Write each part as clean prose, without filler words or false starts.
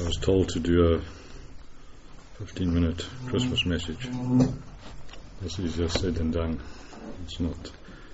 I was told to do a 15-minute Christmas message. That's easier said than done. It's not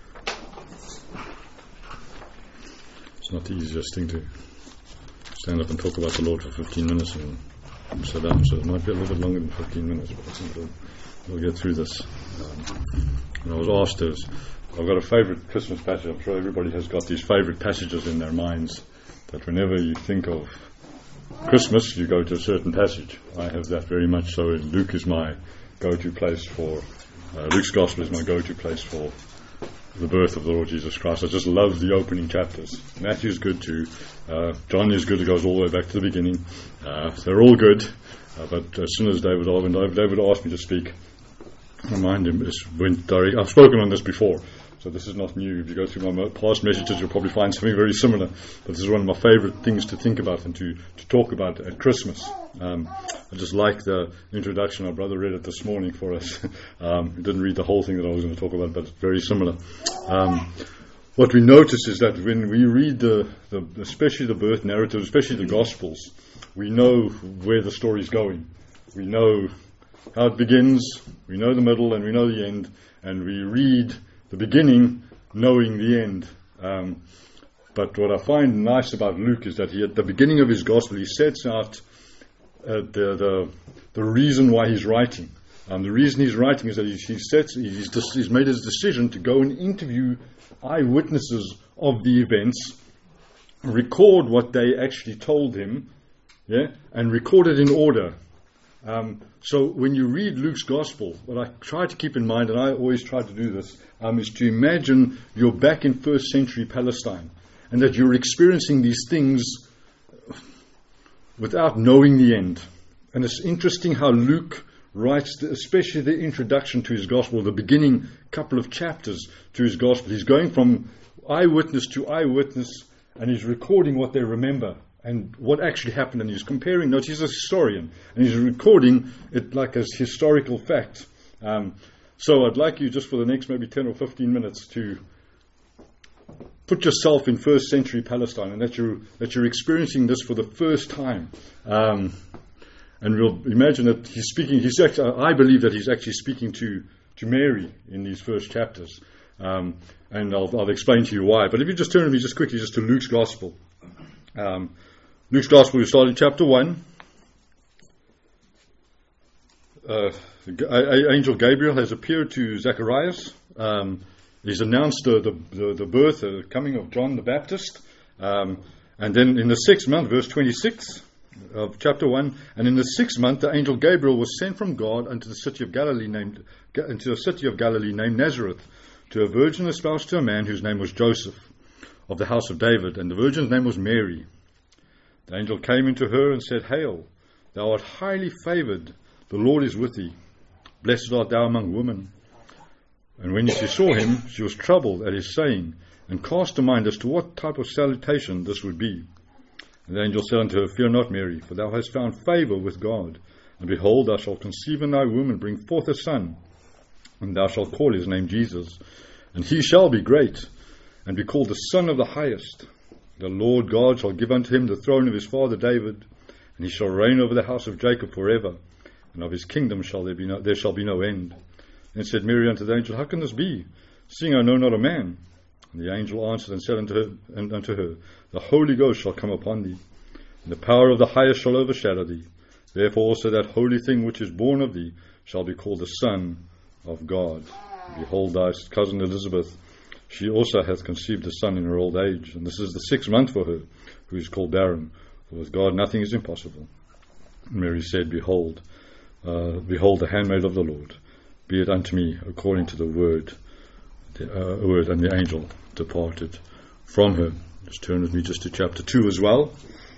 the easiest thing to stand up and talk about the Lord for 15 minutes and sit down. So it might be a little bit longer than 15 minutes, but I think we'll get through this. And I was asked this. I've got a favourite Christmas passage. I'm sure everybody has got these favourite passages in their minds that whenever you think of Christmas, you go to a certain passage. I have that very much so. Luke is my go-to place for, Luke's Gospel is my go-to place for the birth of the Lord Jesus Christ. I just love the opening chapters. Matthew's good too. John is good. It goes all the way back to the beginning. They're all good. But as soon as David asked me to speak, my mind went direct. I've spoken on this before, so this is not new. If you go through my past messages, you'll probably find something very similar. But this is one of my favourite things to think about and to talk about at Christmas. I just like the introduction. Our brother read it this morning for us. He didn't read the whole thing that I was going to talk about, but it's very similar. What we notice is that when we read especially the birth narrative, especially the Gospels, we know where the story's going. We know how it begins, we know the middle, and we know the end, and we read the beginning knowing the end. But what I find nice about Luke is that at the beginning of his Gospel, he sets out the reason why he's writing. The reason he's writing is that he's made his decision to go and interview eyewitnesses of the events, record what they actually told him, and record it in order. So when you read Luke's Gospel, what I try to keep in mind, and I always try to do this, is to imagine you're back in first century Palestine and that you're experiencing these things without knowing the end. And it's interesting how Luke writes, especially the introduction to his Gospel, the beginning couple of chapters to his Gospel. He's going from eyewitness to eyewitness and he's recording what they remember and what actually happened, and he's comparing notes. He's a historian, and he's recording it like as historical fact. So I'd like you just for the next maybe 10 or 15 minutes to put yourself in first century Palestine, and that you're experiencing this for the first time. And we'll imagine that he's speaking. I believe that he's actually speaking to Mary in these first chapters, and I'll explain to you why. But if you just turn with me just quickly to Luke's Gospel. Luke's Gospel, we start in chapter 1. Angel Gabriel has appeared to Zacharias. He's announced the birth, the coming of John the Baptist. And then in the 6th month, verse 26 of chapter 1, and in the 6th month, the angel Gabriel was sent from God unto the city of Galilee named Nazareth, to a virgin espoused to a man whose name was Joseph, of the house of David, and the virgin's name was Mary. The angel came into her and said, Hail, thou art highly favoured, the Lord is with thee. Blessed art thou among women. And when she saw him, she was troubled at his saying, and cast her mind as to what type of salutation this would be. And the angel said unto her, Fear not, Mary, for thou hast found favour with God. And behold, thou shalt conceive in thy womb, and bring forth a son, and thou shalt call his name Jesus. And he shall be great, and be called the Son of the Highest. The Lord God shall give unto him the throne of his father David, and he shall reign over the house of Jacob forever, and of his kingdom there shall be no end. Then said Mary unto the angel, How can this be, seeing I know not a man? And the angel answered and said unto her, The Holy Ghost shall come upon thee, and the power of the Highest shall overshadow thee. Therefore also that holy thing which is born of thee shall be called the Son of God. And behold, thy cousin Elizabeth, she also hath conceived a son in her old age, and this is the 6th month for her, who is called barren. For with God nothing is impossible. And Mary said, Behold, the handmaid of the Lord, be it unto me according to the word. And the angel departed from her. Just turn with me just to chapter 2 as well.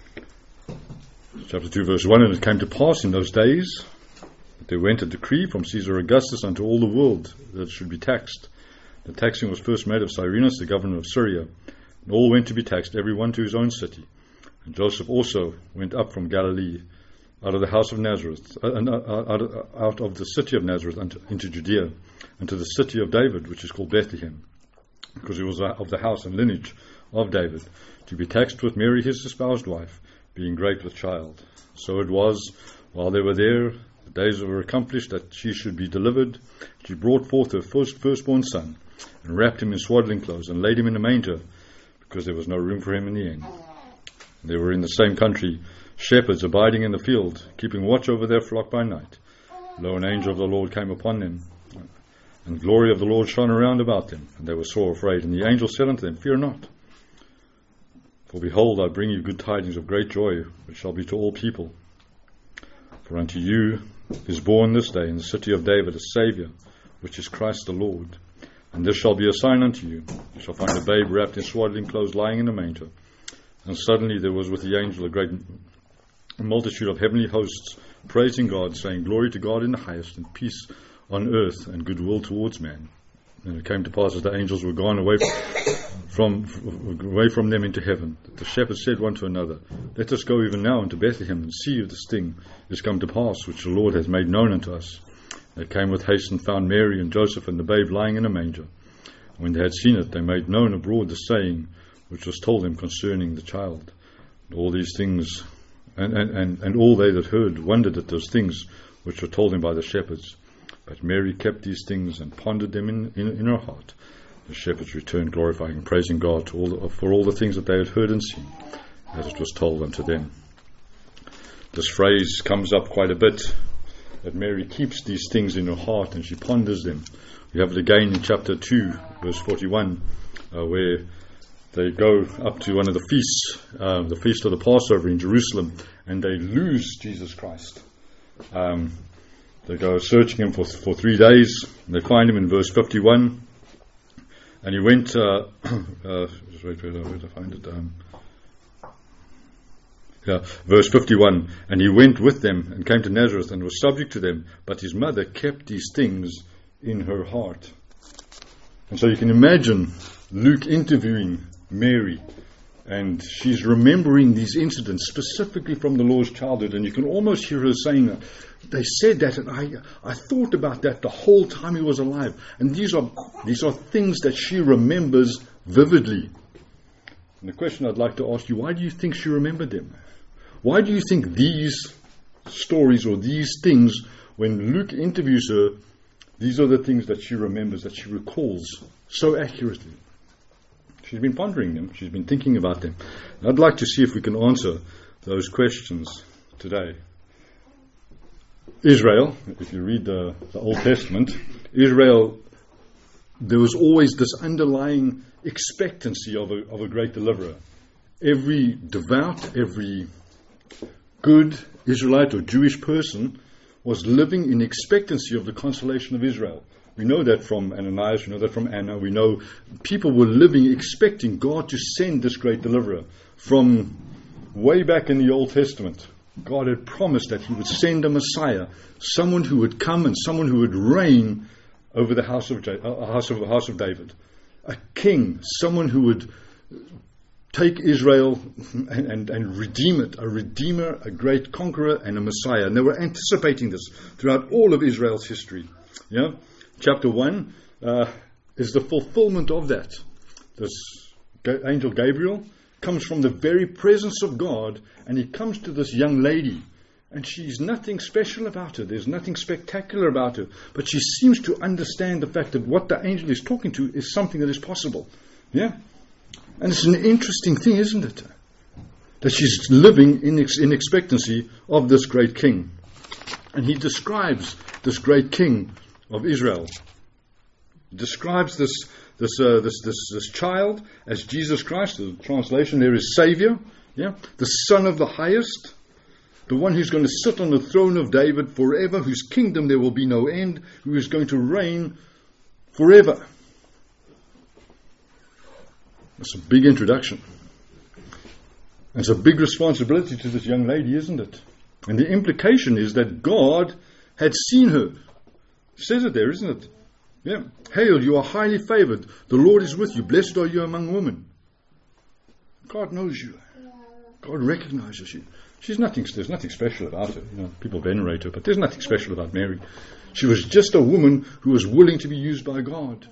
Chapter 2, verse 1, And it came to pass in those days that there went a decree from Caesar Augustus unto all the world that it should be taxed. The taxing was first made of Cyrenius, the governor of Syria, and all went to be taxed, every one to his own city. And Joseph also went up from Galilee, out of the house of Nazareth, out of the city of Nazareth into Judea, unto the city of David, which is called Bethlehem, because he was of the house and lineage of David, to be taxed with Mary his espoused wife, being great with child. So it was, while they were there, the days were accomplished that she should be delivered. She brought forth her firstborn son, and wrapped him in swaddling clothes, and laid him in a manger, because there was no room for him in the inn. They were in the same country shepherds abiding in the field, keeping watch over their flock by night. Lo, an angel of the Lord came upon them, and the glory of the Lord shone around about them, and they were sore afraid. And the angel said unto them, Fear not, for behold, I bring you good tidings of great joy, which shall be to all people. For unto you is born this day in the city of David a Saviour, which is Christ the Lord. And this shall be a sign unto you. You shall find a babe wrapped in swaddling clothes, lying in a manger. And suddenly there was with the angel a great multitude of heavenly hosts, praising God, saying, Glory to God in the highest, and peace on earth, and goodwill towards man. And it came to pass, as the angels were gone away from them into heaven, that the shepherds said one to another, Let us go even now into Bethlehem, and see if this thing is come to pass, which the Lord hath made known unto us. They came with haste and found Mary and Joseph and the babe lying in a manger. When they had seen it, they made known abroad the saying which was told them concerning the child. And all these things, and all they that heard wondered at those things which were told them by the shepherds. But Mary kept these things and pondered them in her heart. The shepherds returned, glorifying and praising God for all the things that they had heard and seen, as it was told unto them. This phrase comes up quite a bit, that Mary keeps these things in her heart and she ponders them. We have it again in chapter 2, verse 41, where they go up to one of the feasts, the feast of the Passover in Jerusalem, and they lose Jesus Christ. They go searching him for 3 days, and they find him in verse 51. And he went, just wait, where to find it? Verse 51, and he went with them and came to Nazareth and was subject to them, but his mother kept these things in her heart. And so you can imagine Luke interviewing Mary, and she's remembering these incidents specifically from the Lord's childhood, and you can almost hear her saying, they said that, and I thought about that the whole time he was alive. And these are things that she remembers vividly. And the question I'd like to ask you, why do you think she remembered them? Why do you think these stories or these things, when Luke interviews her, these are the things that she remembers, that she recalls so accurately? She's been pondering them. She's been thinking about them. And I'd like to see if we can answer those questions today. Israel, if you read the Old Testament, Israel, there was always this underlying expectancy of a great deliverer. Every devout, every good Israelite or Jewish person was living in expectancy of the consolation of Israel. We know that from Ananias, we know that from Anna, we know people were living expecting God to send this great deliverer. From way back in the Old Testament, God had promised that he would send a Messiah, someone who would come and someone who would reign over the house of David. A king, someone who would take Israel and redeem it, a redeemer, a great conqueror, and a Messiah. And they were anticipating this throughout all of Israel's history. Yeah? Chapter 1 is the fulfillment of that. This angel Gabriel comes from the very presence of God, and he comes to this young lady, and she's nothing special about her. There's nothing spectacular about her, but she seems to understand the fact that what the angel is talking to is something that is possible. Yeah? And it's an interesting thing, isn't it? That she's living in expectancy of this great king. And he describes this great king of Israel. He describes this child as Jesus Christ. The translation there is Savior. Yeah? The Son of the Highest. The one who's going to sit on the throne of David forever, whose kingdom there will be no end, who is going to reign forever. That's a big introduction. It's a big responsibility to this young lady, isn't it? And the implication is that God had seen her. It says it there, isn't it? Yeah. Hail, you are highly favored. The Lord is with you. Blessed are you among women. God knows you. God recognizes you. There's nothing special about her. You know, people venerate her, but there's nothing special about Mary. She was just a woman who was willing to be used by God.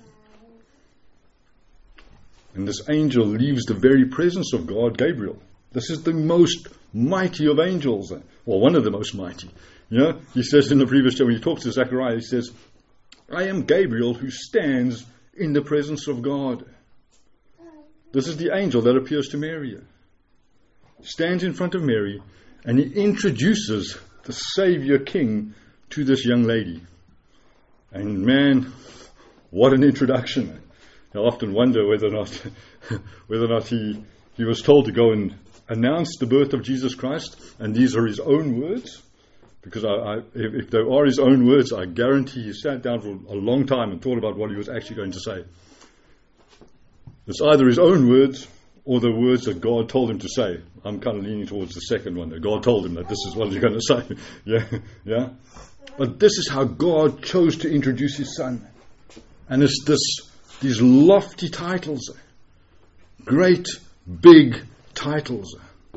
And this angel leaves the very presence of God, Gabriel. This is the most mighty of angels, or one of the most mighty. He says in the previous chapter, when he talks to Zechariah, he says, I am Gabriel who stands in the presence of God. This is the angel that appears to Mary. Stands in front of Mary, and he introduces the Savior King to this young lady. And man, what an introduction. I often wonder whether or not he was told to go and announce the birth of Jesus Christ, and these are his own words. Because if they are his own words, I guarantee he sat down for a long time and thought about what he was actually going to say. It's either his own words or the words that God told him to say. I'm kind of leaning towards the second one, that God told him that this is what you're going to say. Yeah. But this is how God chose to introduce his son. And it's these lofty titles. Great, big titles.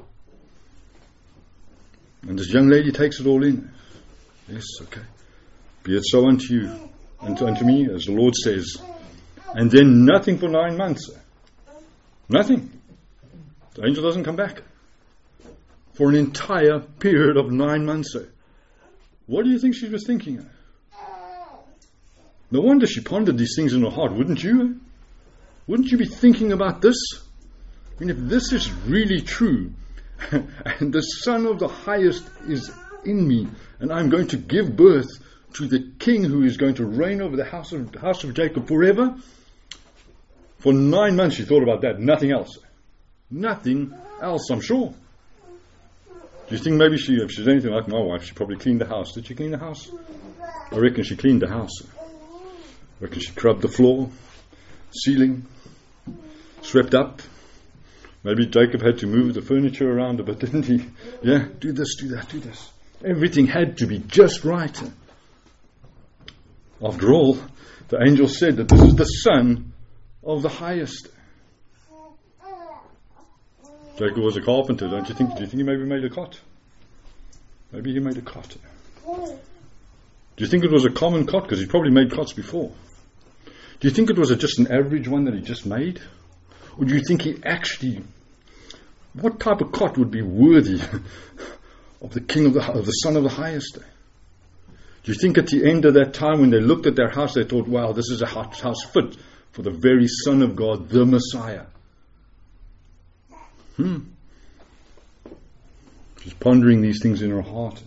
And this young lady takes it all in. Yes, okay. Be it so unto you, unto me, as the Lord says. And then nothing for 9 months. Nothing. The angel doesn't come back. For an entire period of 9 months. What do you think she was thinking? No wonder she pondered these things in her heart, wouldn't you? Wouldn't you be thinking about this? I mean, if this is really true, and the Son of the Highest is in me, and I'm going to give birth to the King who is going to reign over the house of Jacob forever. For 9 months she thought about that, nothing else. Nothing else, I'm sure. Do you think maybe if she's anything like my wife, she probably cleaned the house? Did she clean the house? I reckon she cleaned the house. I reckon she scrubbed the floor, ceiling, swept up. Maybe Jacob had to move the furniture around a bit, didn't he? Yeah, do this, do that, do this. Everything had to be just right. After all, the angel said that this is the Son of the Highest. Jacob was a carpenter, don't you think? Do you think he maybe made a cot? Maybe he made a cot. Do you think it was a common cot? Because he probably made cots before. Do you think it was just an average one that he just made? Or do you think he actually... What type of cot would be worthy of the King of the Son of the Highest? Do you think at the end of that time when they looked at their house, they thought, wow, this is a house fit for the very Son of God, the Messiah? She's pondering these things in her heart.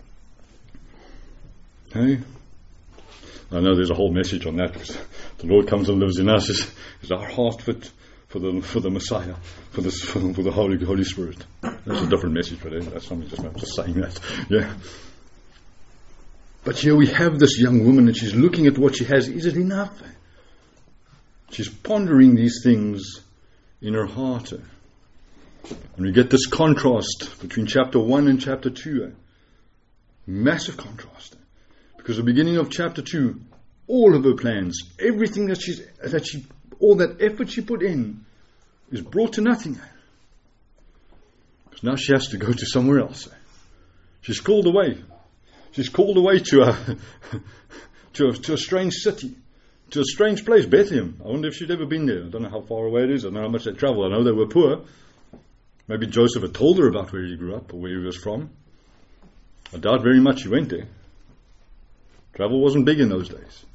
Hey? I know there's a whole message on that, because the Lord comes and lives in us. Is our heart fit for the Messiah, for the Holy Spirit? That's a different message, but that's something I'm just saying that. Yeah. But here we have this young woman, and she's looking at what she has. Is it enough? She's pondering these things in her heart. And we get this contrast between chapter 1 and chapter 2. Massive contrast. Because the beginning of chapter 2, all of her plans, everything all that effort she put in, is brought to nothing. Because now she has to go to somewhere else. She's called away. She's called away to a strange city, to a strange place, Bethlehem. I wonder if she'd ever been there. I don't know how far away it is. I don't know how much they travel. I know they were poor. Maybe Joseph had told her about where he grew up or where he was from. I doubt very much he went there. Travel wasn't big in those days.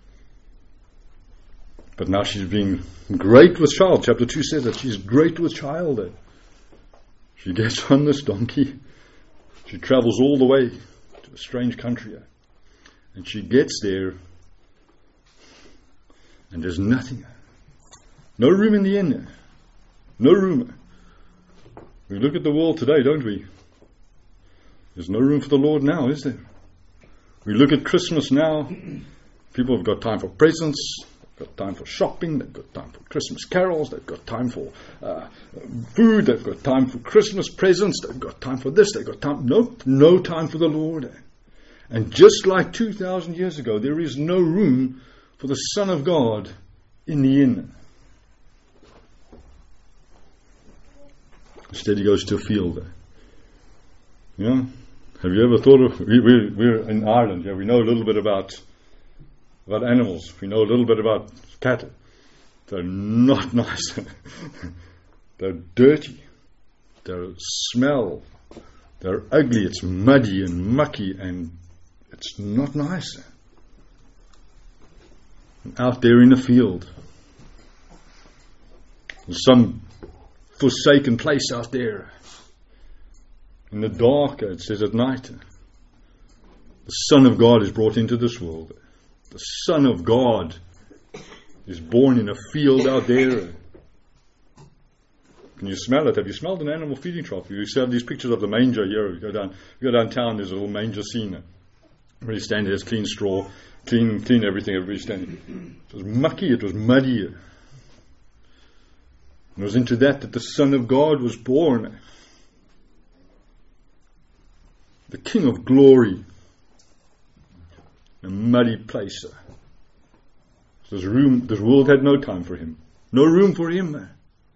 But now she's being great with child. Chapter 2 says that she's great with child. She gets on this donkey. She travels all the way to a strange country. And she gets there. And there's nothing. No room in the inn. No room. We look at the world today, don't we? There's no room for the Lord now, is there? We look at Christmas now. People have got time for presents. They've got time for shopping. They've got time for Christmas carols. They've got time for food. They've got time for Christmas presents. They've got time for this. They've got time. No time for the Lord. And just like 2,000 years ago, there is no room for the Son of God in the inn. Instead he goes to a field. Yeah? Have you ever thought of... We're in Ireland. Yeah, we know a little bit about animals. We know a little bit about cattle. They're not nice. They're dirty. They smell. They're ugly, it's muddy and mucky, and it's not nice. And out there in the field, there's some forsaken place out there. In the dark, it says at night, the Son of God is brought into this world. The Son of God is born in a field out there. Can you smell it? Have you smelled an animal feeding trough? You have these pictures of the manger here. You go downtown, there's a little manger scene. Everybody standing there, there's clean straw, clean everything, everybody's standing. It was mucky, it was muddy. And it was into that the Son of God was born. The King of glory. A muddy place. This world had no time for him. No room for him.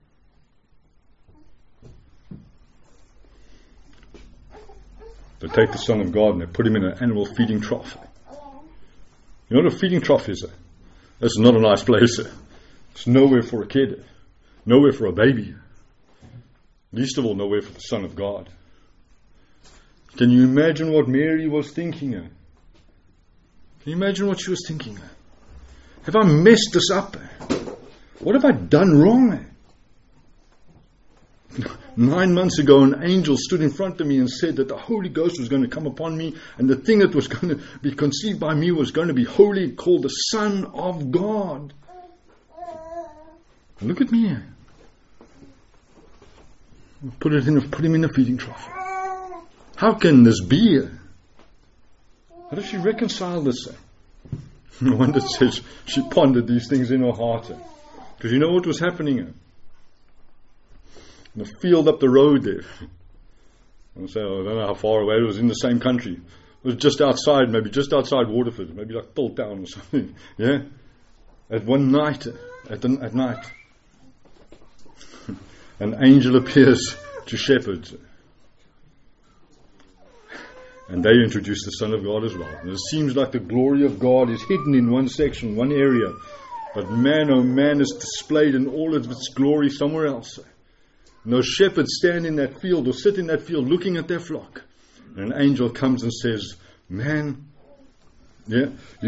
They take the Son of God and they put him in an animal feeding trough. You know what a feeding trough is? It's not a nice place. It's nowhere for a kid. Nowhere for a baby. Least of all, nowhere for the Son of God. Can you imagine what Mary was thinking? Can you imagine what she was thinking? Have I messed this up? What have I done wrong? 9 months ago, an angel stood in front of me and said that the Holy Ghost was going to come upon me, and the thing that was going to be conceived by me was going to be holy, called the Son of God. And look at me. Put him in a feeding trough. How can this be? How does she reconcile this? No wonder it says she pondered these things in her heart. Because you know what was happening? In the field up the road there. I don't know how far away it was, in the same country. It was just outside Waterford, maybe like Piltown or something. Yeah? At one night, at night, an angel appears to shepherds. And they introduce the Son of God as well. And it seems like the glory of God is hidden in one section, one area. But man, oh man, is displayed in all of its glory somewhere else. And those shepherds stand in that field or sit in that field looking at their flock. And an angel comes and says, man, we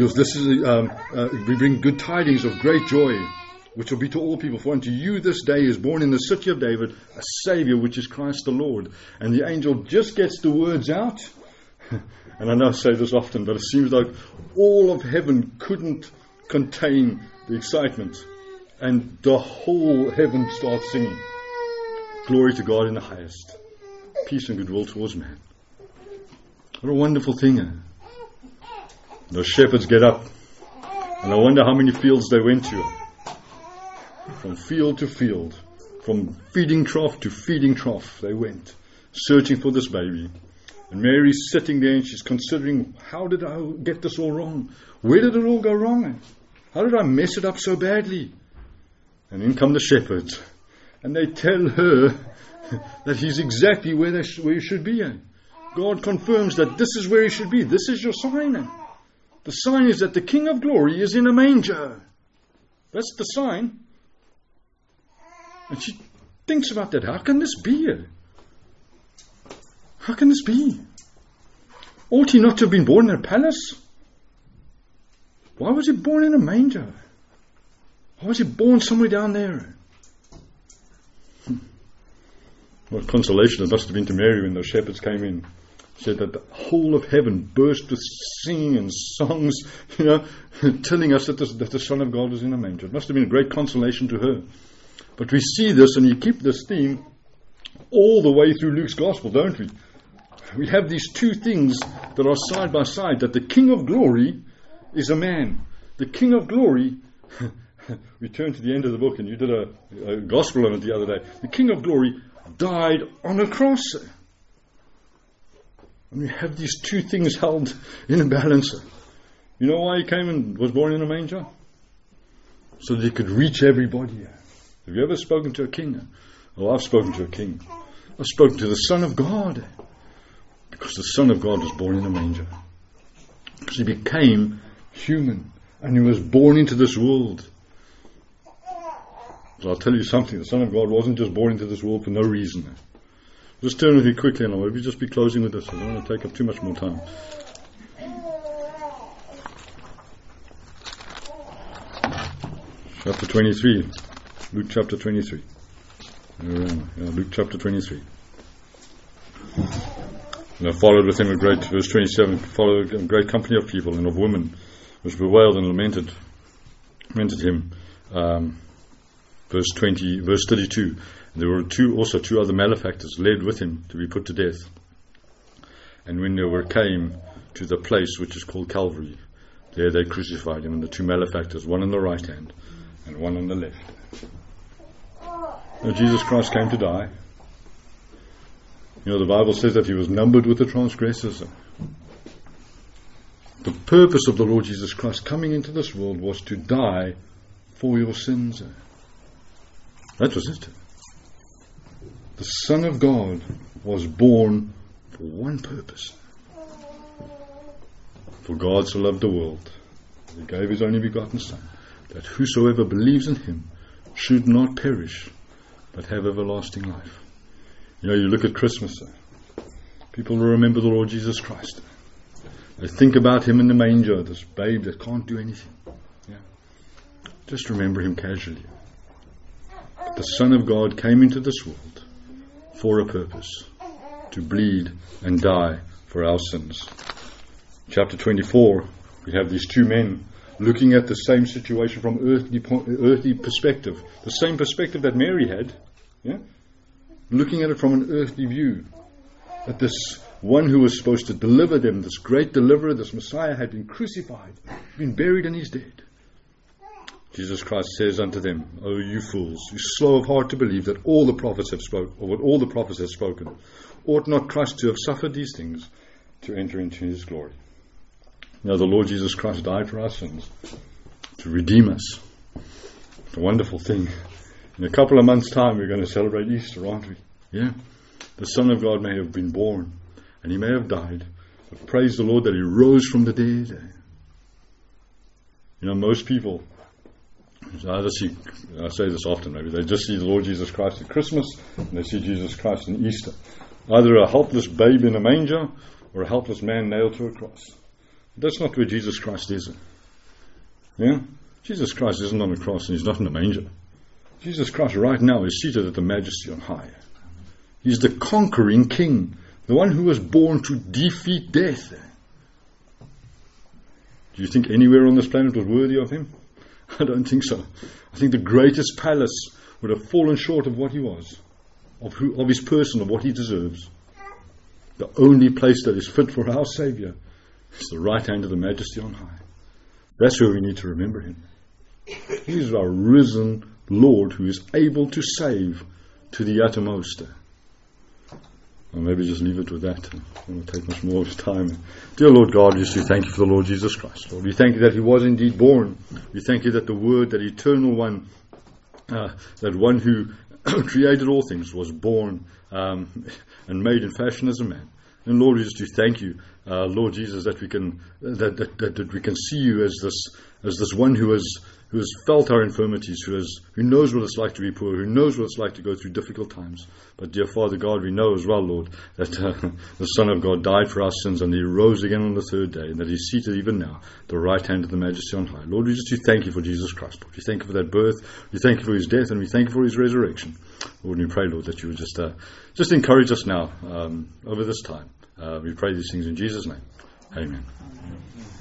bring good tidings of great joy, which will be to all people. For unto you this day is born in the city of David a Savior, which is Christ the Lord. And the angel just gets the words out. And I know I say this often, but it seems like all of heaven couldn't contain the excitement. And the whole heaven starts singing. Glory to God in the highest. Peace and goodwill towards man. What a wonderful thing. Those shepherds get up. And I wonder how many fields they went to. From field to field. From feeding trough to feeding trough they went. Searching for this baby. And Mary's sitting there and she's considering, how did I get this all wrong? Where did it all go wrong? How did I mess it up so badly? And in come the shepherds. And they tell her that he's exactly where he should be. God confirms that this is where he should be. This is your sign. The sign is that the King of Glory is in a manger. That's the sign. And she thinks about that. How can this be? How can this be? Ought he not to have been born in a palace? Why was he born in a manger? Why was he born somewhere down there? What consolation it must have been to Mary when those shepherds came in. Said that the whole of heaven burst with singing and songs, telling us that the Son of God was in a manger. It must have been a great consolation to her. But we see this, and you keep this theme all the way through Luke's Gospel, don't we? We have these two things that are side by side, that the King of Glory is a man. The King of Glory, we turned to the end of the book, and you did a Gospel on it the other day. The King of Glory died on a cross. And we have these two things held in a balance. You know why he came and was born in a manger? So that he could reach everybody. Have you ever spoken to a king? Oh, I've spoken to a king. I've spoken to the Son of God. Because the Son of God was born in a manger. Because he became human. And he was born into this world. So I'll tell you something. The Son of God wasn't just born into this world for no reason. It Just turn with me quickly, and I'll maybe just be closing with this. I don't want to take up too much more time. Chapter 23. Luke chapter 23. Luke chapter 23. And I followed with him verse 27, followed a great company of people and of women, which bewailed and lamented him. Verse 32. There were two other malefactors led with him to be put to death. And when they came to the place which is called Calvary, there they crucified him, and the two malefactors, one on the right hand and one on the left. Now, Jesus Christ came to die. The Bible says that he was numbered with the transgressors. The purpose of the Lord Jesus Christ coming into this world was to die for your sins. That was it. The Son of God was born for one purpose. For God so loved the world, he gave his only begotten Son, that whosoever believes in him should not perish, but have everlasting life. You look at Christmas, people will remember the Lord Jesus Christ. They think about him in the manger, this babe that can't do anything. Just remember him casually. The Son of God came into this world for a purpose, to bleed and die for our sins. Chapter 24, we have these two men looking at the same situation from earthly perspective, the same perspective that Mary had, looking at it from an earthly view, that this one who was supposed to deliver them, this great deliverer, this Messiah, had been crucified, been buried, and he's dead. Jesus Christ says unto them, O you fools, you slow of heart to believe that all the prophets have spoken, or what all the prophets have spoken. Ought not Christ to have suffered these things to enter into his glory? Now the Lord Jesus Christ died for our sins, to redeem us. It's a wonderful thing. In a couple of months' time, we're going to celebrate Easter, aren't we? Yeah. The Son of God may have been born, and he may have died, but praise the Lord that he rose from the dead. Most people, I say this often, maybe they just see the Lord Jesus Christ at Christmas, and they see Jesus Christ in Easter. Either a helpless babe in a manger, or a helpless man nailed to a cross. That's not where Jesus Christ is. Jesus Christ isn't on the cross, and he's not in the manger. Jesus Christ right now is seated at the majesty on high. He's the conquering king, the one who was born to defeat death. Do you think anywhere on this planet was worthy of him? I don't think so. I think the greatest palace would have fallen short of what he was, of his person, of what he deserves. The only place that is fit for our Savior is the right hand of the majesty on high. That's where we need to remember him. He is our risen Lord who is able to save to the uttermost. Or maybe just leave it with that. I don't want to take much more of his time. Dear Lord God, we just thank you for the Lord Jesus Christ. Lord, we thank you that he was indeed born. We thank you that the Word, that eternal one, that one who created all things, was born and made in fashion as a man. And Lord, we just do thank you, Lord Jesus, that we can that we can see you as this one who has felt our infirmities, who knows what it's like to be poor, who knows what it's like to go through difficult times. But dear Father God, we know as well, Lord, that the Son of God died for our sins, and he rose again on the third day, and that he's seated even now at the right hand of the majesty on high. Lord, we just do thank you for Jesus Christ, Lord. We thank you for that birth, we thank you for his death, and we thank you for his resurrection. Lord, we pray, Lord, that you would just encourage us now over this time. We pray these things in Jesus' name. Amen.